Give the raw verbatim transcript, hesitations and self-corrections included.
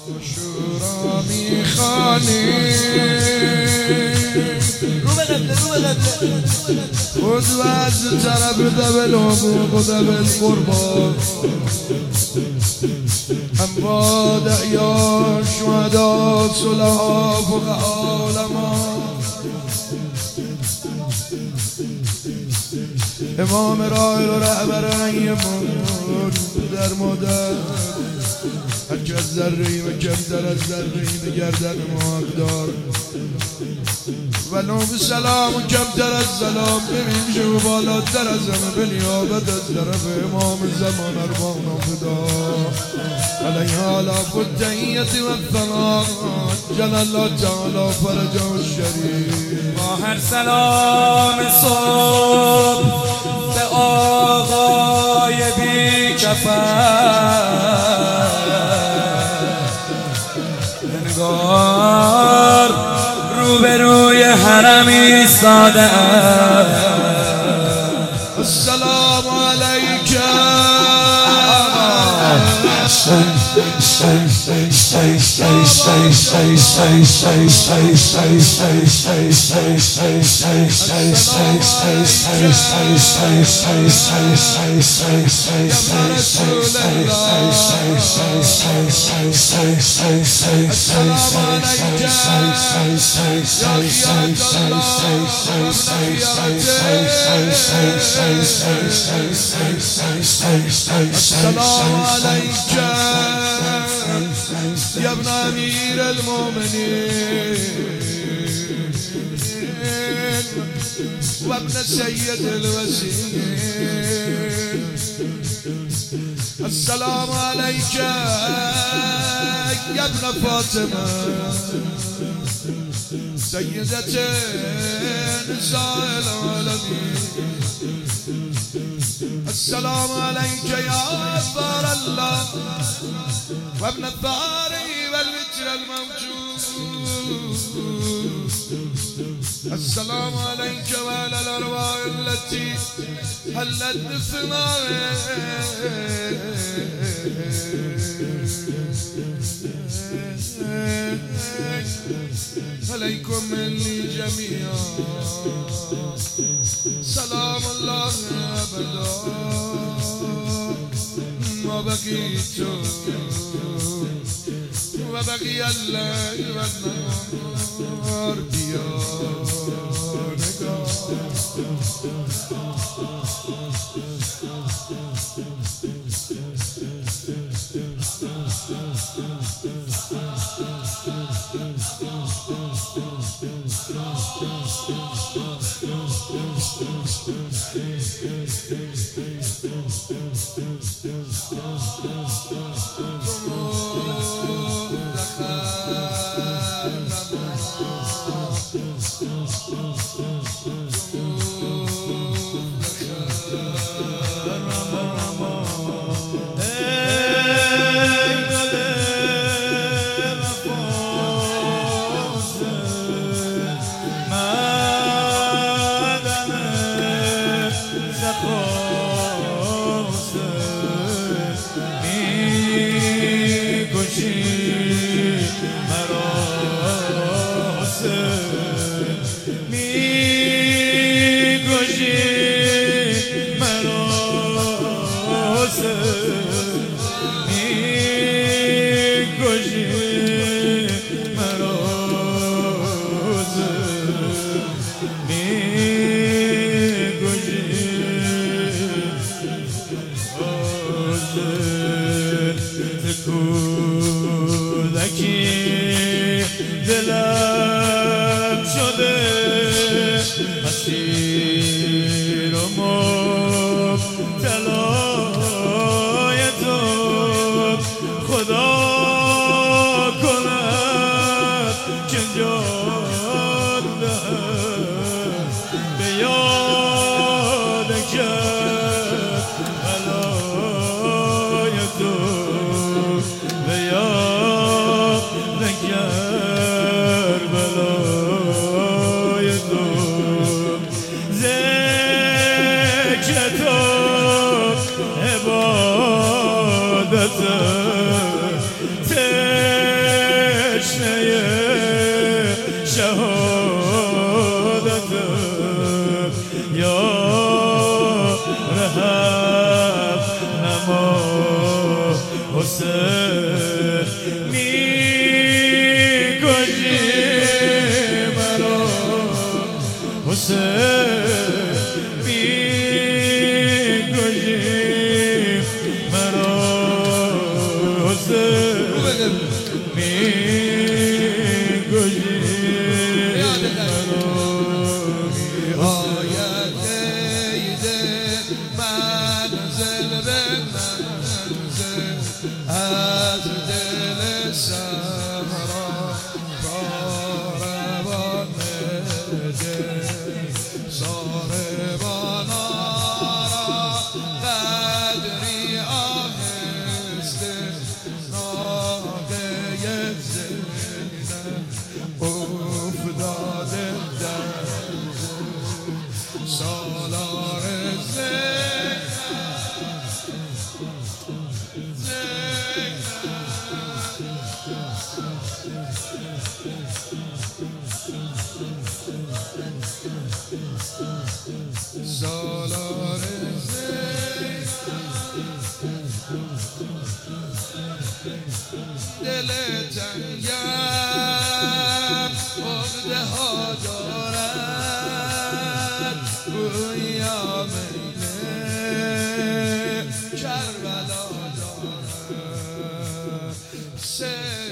شورا میخوانی رو به قبله رو به قبله خود وز طرف دبل حقوق و دبل قربان امواد احیا شهدا صلحا فقها علما امام رای و رهبر ایمون در مادر هر که از ذره‌ای و کمتر از ذره‌ای به گردن ما حقدار ولو به سلام و کمتر از سلام بمیشه و بالاتر از همه به نیابت از طرف امام زمان ارواحنا فدا علیها لاف التحیت و الثنا جل الله تعالی فرجه الشریف. با هر سلام صبح به آقای بی کفر انگار روبروی حرم ایستاده السلام علیکم السلام علیکم یا ابن امیر المؤمنین و ابن سید الوسیل السلام علیکم یا ابن فاطمه سیدت نساء العالمین السلام علیک یا غفار الله و ابن الطاری و الوتر الموجود السلام علیک و علی الارواح التي حلت بثمارك علیکم منی جمیعا سلام الله ابدا ما بقیت و بقی اللیل و النهار بیا نگاه دلم شده اسیر و مبتلای تو خدا کند که جان دهد به یاد کرد بلای تو به یاد کرد قبله میگویی منو میآید عید منزل به منزل از دل صحرا کاروان دل صاحبانا را قدری آهسته ناقه زینب افتاده در سالار زینب سالار زینب دل تنگم عقده ها دارد گویا میل کربلا دارد